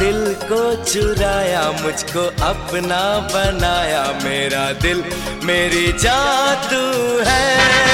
दिल को चुराया, मुझको अपना बनाया, मेरा दिल मेरी जान तू है।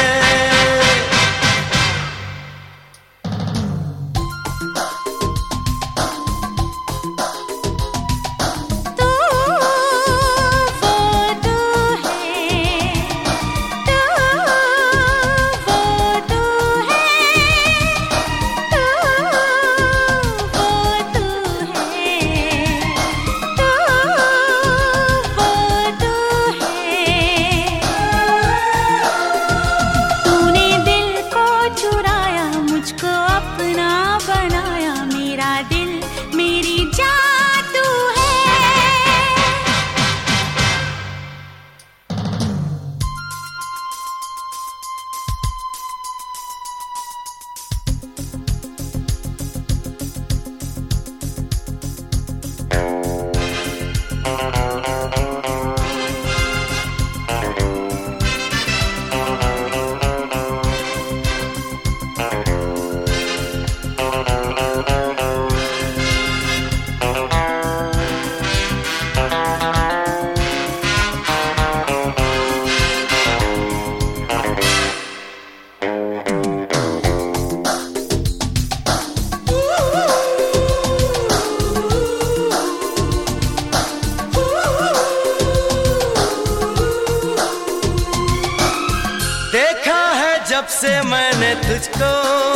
देखा है जब से मैंने तुझको,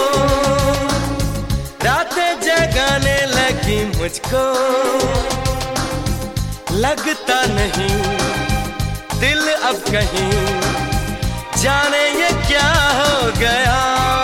रातें जगाने लगी मुझको, लगता नहीं दिल अब कहीं, जाने ये क्या हो गया।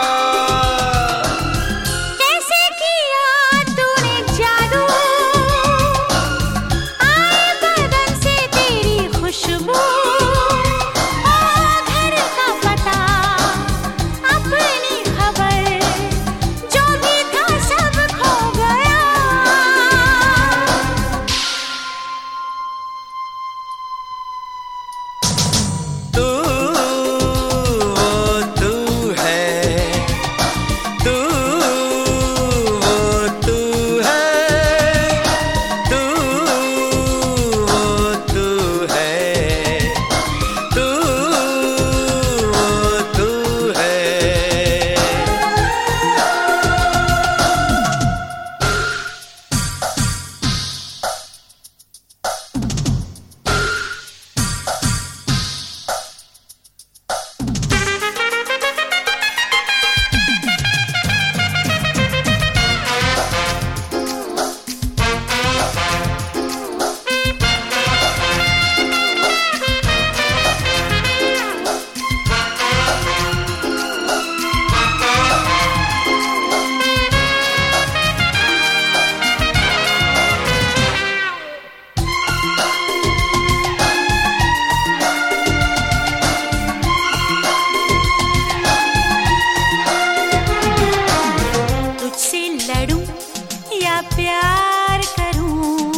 प्यार करूं,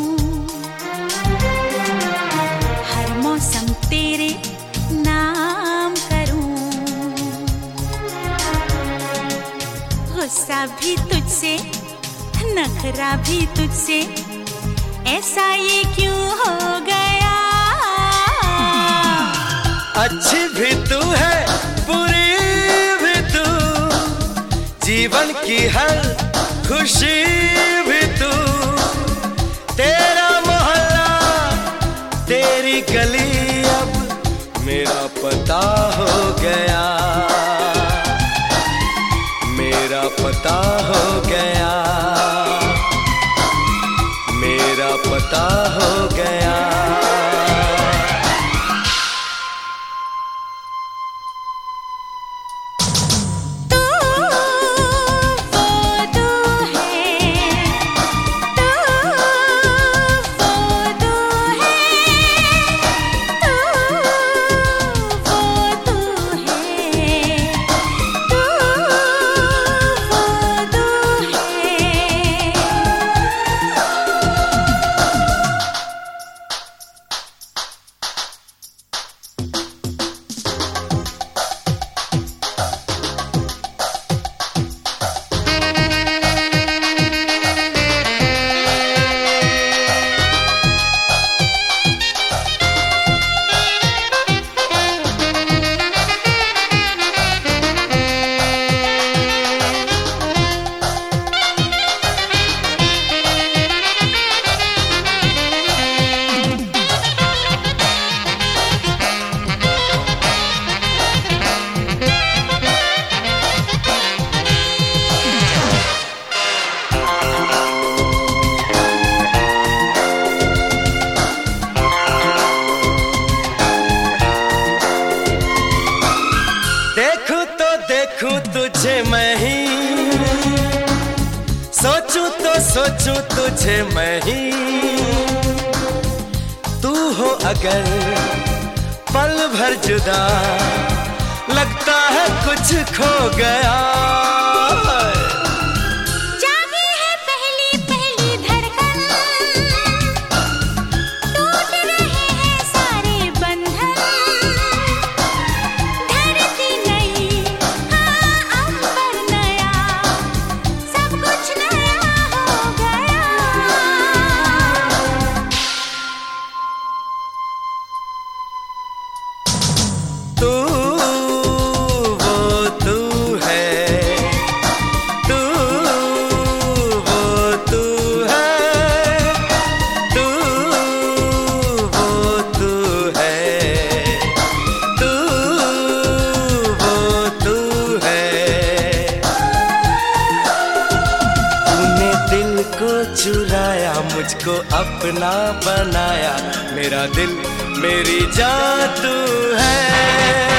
हर मौसम तेरे नाम करूं, गुस्सा भी तुझसे, नखरा भी तुझसे, ऐसा ये क्यों हो गया। अच्छी भी तू है, बुरी भी तू, जीवन की हर खुशी भी तू, तेरा मोहल्ला तेरी गली अब मेरा पता हो गया, मेरा पता हो गया, मेरा पता हो गया। सोचूं तो सोचूं तुझे मैं ही, तू हो अगर पल भर जुदा, लगता है कुछ खो गया। जागी है पहली पहली धड़कन, टूट रहे हैं सारे बंधन, धरती नई हाँ अंबर नया, सब कुछ नया हो गया। तू वो तू है, तू वो तू है, तू वो तू है, तू वो तू है। तूने दिल को चुराया, मुझको अपना बनाया, मेरा दिल मेरी जान तू है।